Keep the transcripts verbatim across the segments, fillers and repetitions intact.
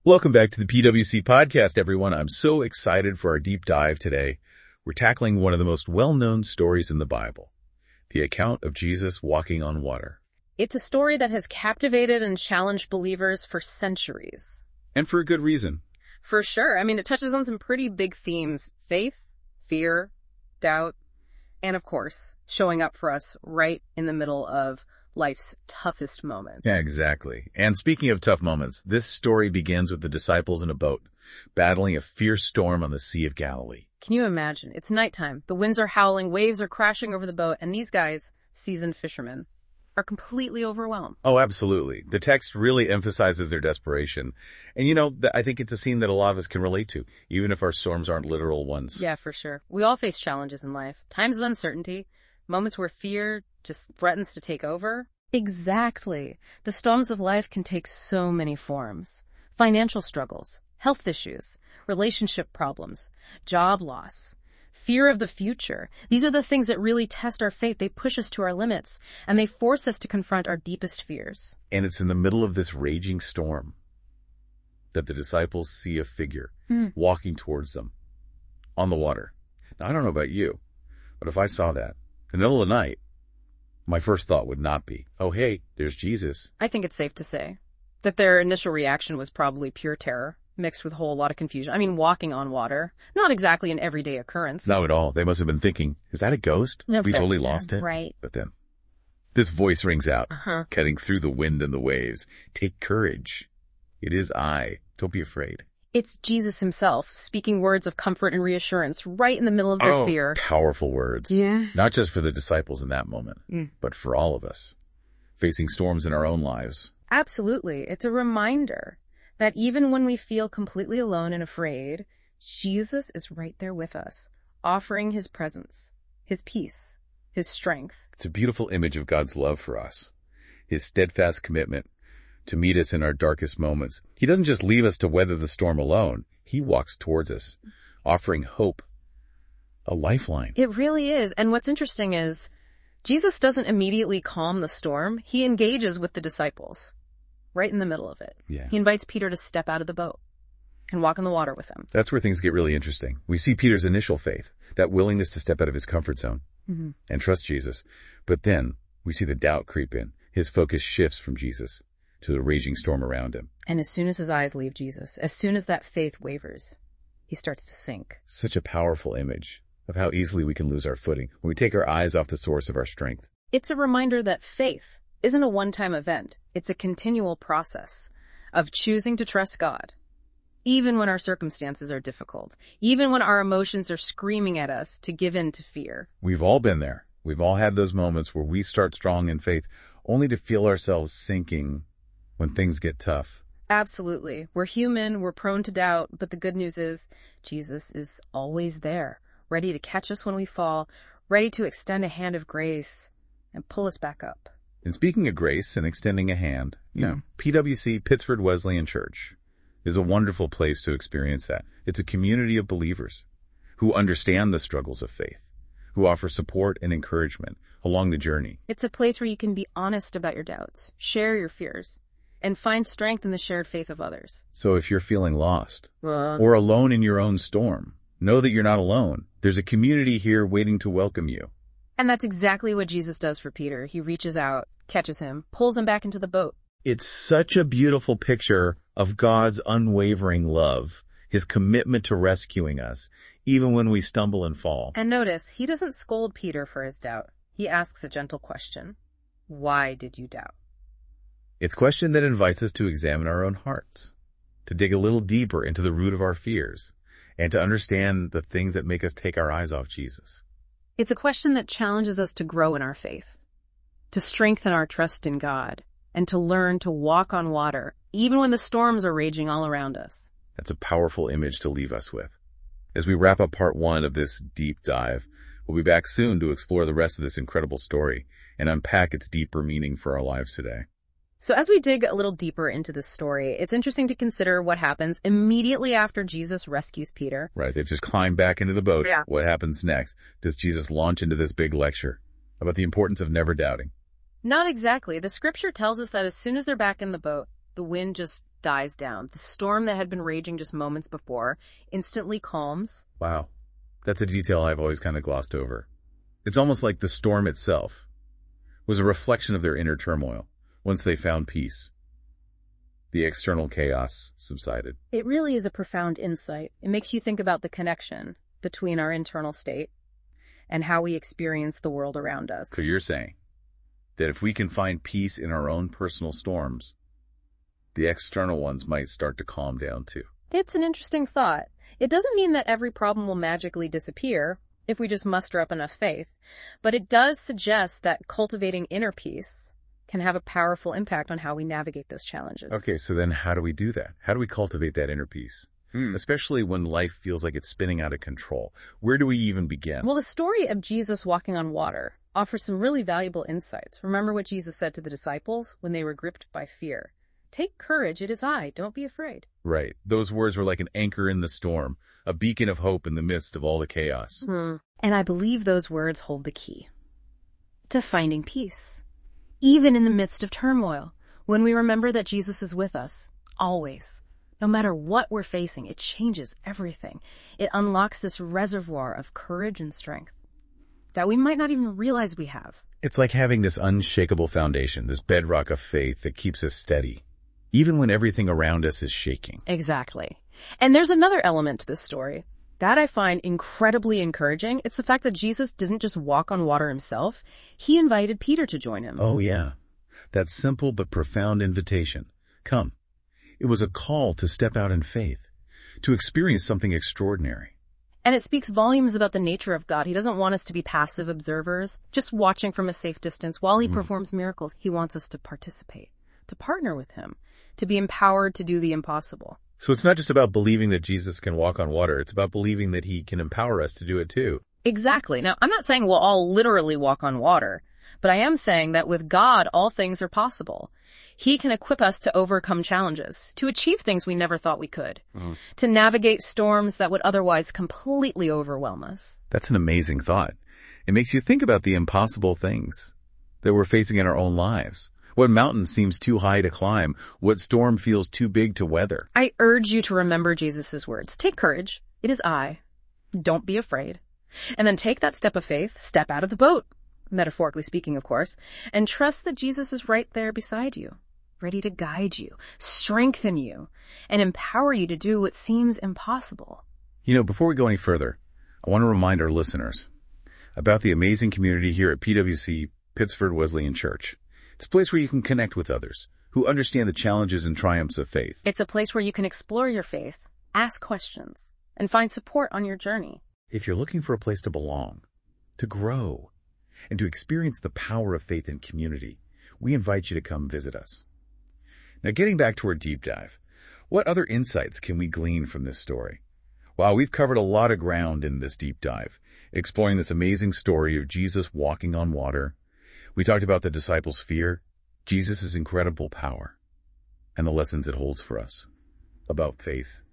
Welcome back to the P W C podcast, everyone. I'm so excited for our deep dive today. We're tackling one of the most well-known stories in the Bible, the account of Jesus walking on water. It's a story that has captivated and challenged believers for centuries. And for a good reason. For sure. I mean, it touches on some pretty big themes: faith, fear, doubt, and of course, showing up for us right in the middle of life's toughest moment. Yeah, exactly. And speaking of tough moments, this story begins with the disciples in a boat, battling a fierce storm on the Sea of Galilee. Can you imagine? It's nighttime. The winds are howling, waves are crashing over the boat, and these guys, seasoned fishermen, are completely overwhelmed. Oh, absolutely. The text really emphasizes their desperation. And you know, th- I think it's a scene that a lot of us can relate to, even if our storms aren't literal ones. Yeah, for sure. We all face challenges in life. Times of uncertainty, moments where fear just threatens to take over. Exactly. The storms of life can take so many forms. Financial struggles, health issues, relationship problems, job loss, fear of the future. These are the things that really test our faith. They push us to our limits, and they force us to confront our deepest fears. And it's in the middle of this raging storm that the disciples see a figure mm. walking towards them on the water. Now, I don't know about you, but if I saw that in the middle of the night, my first thought would not be, oh, hey, there's Jesus. I think it's safe to say that their initial reaction was probably pure terror, mixed with a whole lot of confusion. I mean, walking on water, not exactly an everyday occurrence. Not at all. They must have been thinking, is that a ghost? No, we totally yeah, lost it. Right. But then this voice rings out, uh-huh. cutting through the wind and the waves. Take courage. It is I. Don't be afraid. It's Jesus himself, speaking words of comfort and reassurance right in the middle of their oh, fear. Powerful words. Yeah. Not just for the disciples in that moment, mm. but for all of us, facing storms in our own lives. Absolutely. It's a reminder that even when we feel completely alone and afraid, Jesus is right there with us, offering his presence, his peace, his strength. It's a beautiful image of God's love for us, his steadfast commitment to meet us in our darkest moments. He doesn't just leave us to weather the storm alone. He walks towards us, offering hope, a lifeline. It really is. And what's interesting is Jesus doesn't immediately calm the storm. He engages with the disciples right in the middle of it. Yeah. He invites Peter to step out of the boat and walk on the water with him. That's where things get really interesting. We see Peter's initial faith, that willingness to step out of his comfort zone mm-hmm. and trust Jesus. But then we see the doubt creep in. His focus shifts from Jesus to the raging storm around him. And as soon as his eyes leave Jesus, as soon as that faith wavers, he starts to sink. Such a powerful image of how easily we can lose our footing when we take our eyes off the source of our strength. It's a reminder that faith isn't a one-time event. It's a continual process of choosing to trust God, even when our circumstances are difficult, even when our emotions are screaming at us to give in to fear. We've all been there. We've all had those moments where we start strong in faith, only to feel ourselves sinking when things get tough. Absolutely. We're human, we're prone to doubt, but the good news is Jesus is always there, ready to catch us when we fall, ready to extend a hand of grace and pull us back up. And speaking of grace and extending a hand, you know, P W C, Pittsford Wesleyan Church, is a wonderful place to experience that. It's a community of believers who understand the struggles of faith, who offer support and encouragement along the journey. It's a place where you can be honest about your doubts, share your fears, and find strength in the shared faith of others. So if you're feeling lost uh, or alone in your own storm, know that you're not alone. There's a community here waiting to welcome you. And that's exactly what Jesus does for Peter. He reaches out, catches him, pulls him back into the boat. It's such a beautiful picture of God's unwavering love, his commitment to rescuing us, even when we stumble and fall. And notice, he doesn't scold Peter for his doubt. He asks a gentle question. Why did you doubt? It's a question that invites us to examine our own hearts, to dig a little deeper into the root of our fears, and to understand the things that make us take our eyes off Jesus. It's a question that challenges us to grow in our faith, to strengthen our trust in God, and to learn to walk on water, even when the storms are raging all around us. That's a powerful image to leave us with. As we wrap up part one of this deep dive, we'll be back soon to explore the rest of this incredible story and unpack its deeper meaning for our lives today. So as we dig a little deeper into this story, it's interesting to consider what happens immediately after Jesus rescues Peter. Right, they've just climbed back into the boat. Yeah. What happens next? Does Jesus launch into this big lecture about the importance of never doubting? Not exactly. The scripture tells us that as soon as they're back in the boat, The wind just dies down. The storm that had been raging just moments before instantly calms. Wow. That's a detail I've always kind of glossed over. It's almost like the storm itself was a reflection of their inner turmoil once they found peace. The external chaos subsided. It really is a profound insight. It makes you think about the connection between our internal state and how we experience the world around us. So you're saying that if we can find peace in our own personal storms, the external ones might start to calm down too. It's an interesting thought. It doesn't mean that every problem will magically disappear if we just muster up enough faith, but it does suggest that cultivating inner peace can have a powerful impact on how we navigate those challenges. Okay, so then how do we do that? How do we cultivate that inner peace? Hmm. Especially when life feels like it's spinning out of control. Where do we even begin? Well, the story of Jesus walking on water offers some really valuable insights. Remember what Jesus said to the disciples when they were gripped by fear. Take courage, it is I, don't be afraid. Right. Those words were like an anchor in the storm, a beacon of hope in the midst of all the chaos. Hmm. And I believe those words hold the key to finding peace. Even in the midst of turmoil, when we remember that Jesus is with us, always. No matter what we're facing, it changes everything. It unlocks this reservoir of courage and strength that we might not even realize we have. It's like having this unshakable foundation, this bedrock of faith that keeps us steady, even when everything around us is shaking. Exactly. And there's another element to this story that I find incredibly encouraging. It's the fact that Jesus didn't just walk on water himself. He invited Peter to join him. Oh, yeah. That simple but profound invitation. Come. It was a call to step out in faith, to experience something extraordinary. And it speaks volumes about the nature of God. He doesn't want us to be passive observers, just watching from a safe distance while he mm. performs miracles. He wants us to participate, to partner with him, to be empowered to do the impossible. So it's not just about believing that Jesus can walk on water. It's about believing that he can empower us to do it too. Exactly. Now, I'm not saying we'll all literally walk on water, but I am saying that with God, all things are possible. He can equip us to overcome challenges, to achieve things we never thought we could, mm. to navigate storms that would otherwise completely overwhelm us. That's an amazing thought. It makes you think about the impossible things that we're facing in our own lives. What mountain seems too high to climb? What storm feels too big to weather? I urge you to remember Jesus' words. Take courage. It is I. Don't be afraid. And then take that step of faith, step out of the boat, metaphorically speaking, of course, and trust that Jesus is right there beside you, ready to guide you, strengthen you, and empower you to do what seems impossible. You know, before we go any further, I want to remind our listeners about the amazing community here at P W C Pittsford Wesleyan Church. It's a place where you can connect with others who understand the challenges and triumphs of faith. It's a place where you can explore your faith, ask questions, and find support on your journey. If you're looking for a place to belong, to grow, and to experience the power of faith in community, we invite you to come visit us. Now, getting back to our deep dive, what other insights can we glean from this story? Wow, we've covered a lot of ground in this deep dive, exploring this amazing story of Jesus walking on water. We talked about the disciples' fear, Jesus' incredible power, and the lessons it holds for us about faith,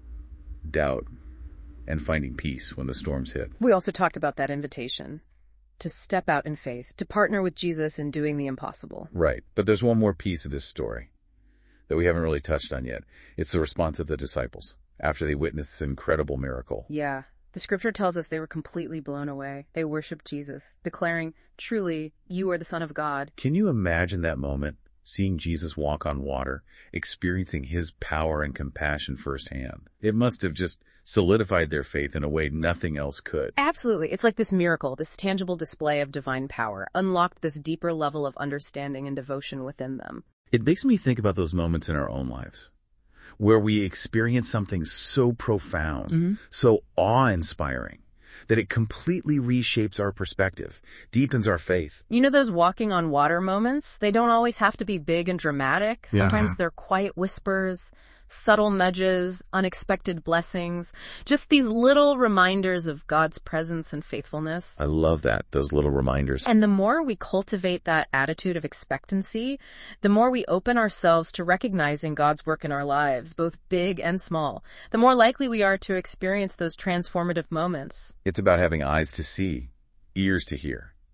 doubt, and finding peace when the storms hit. We also talked about that invitation to step out in faith, to partner with Jesus in doing the impossible. Right, but there's one more piece of this story that we haven't really touched on yet. It's the response of the disciples after they witnessed this incredible miracle. Yeah. The scripture tells us they were completely blown away. They worshiped Jesus, declaring, truly, you are the Son of God. Can you imagine that moment, seeing Jesus walk on water, experiencing his power and compassion firsthand? It must have just solidified their faith in a way nothing else could. Absolutely. It's like this miracle, this tangible display of divine power, unlocked this deeper level of understanding and devotion within them. It makes me think about those moments in our own lives, where we experience something so profound, mm-hmm. so awe-inspiring, that it completely reshapes our perspective, deepens our faith. You know those walking on water moments? They don't always have to be big and dramatic. Sometimes yeah. they're quiet whispers, subtle nudges, unexpected blessings, just these little reminders of God's presence and faithfulness. I love that, those little reminders. And the more we cultivate that attitude of expectancy, the more we open ourselves to recognizing God's work in our lives, both big and small, the more likely we are to experience those transformative moments. It's about having eyes to see, ears to hear,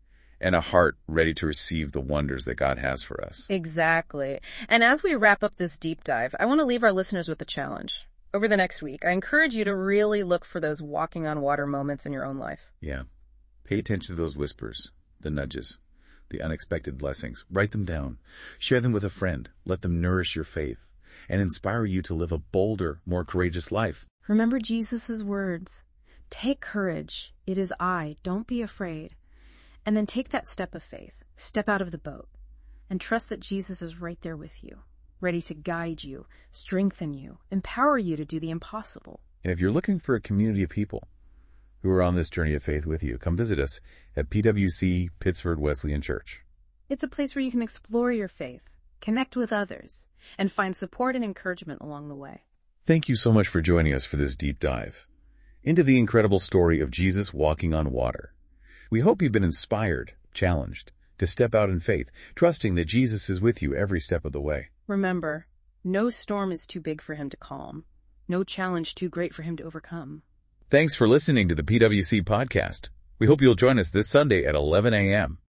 and a heart ready to receive the wonders that God has for us. Exactly. And as we wrap up this deep dive, I want to leave our listeners with a challenge. Over the next week, I encourage you to really look for those walking on water moments in your own life. Yeah. Pay attention to those whispers, the nudges, the unexpected blessings. Write them down. Share them with a friend. Let them nourish your faith and inspire you to live a bolder, more courageous life. Remember Jesus' words. Take courage. It is I. Don't be afraid. And then take that step of faith. Step out of the boat and trust that Jesus is right there with you, ready to guide you, strengthen you, empower you to do the impossible. And if you're looking for a community of people who are on this journey of faith with you, come visit us at P W C Pittsford Wesleyan Church. It's a place where you can explore your faith, connect with others, and find support and encouragement along the way. Thank you so much for joining us for this deep dive into the incredible story of Jesus walking on water. We hope you've been inspired, challenged, to step out in faith, trusting that Jesus is with you every step of the way. Remember, no storm is too big for him to calm, no challenge too great for him to overcome. Thanks for listening to the P W C podcast. We hope you'll join us this Sunday at eleven a.m.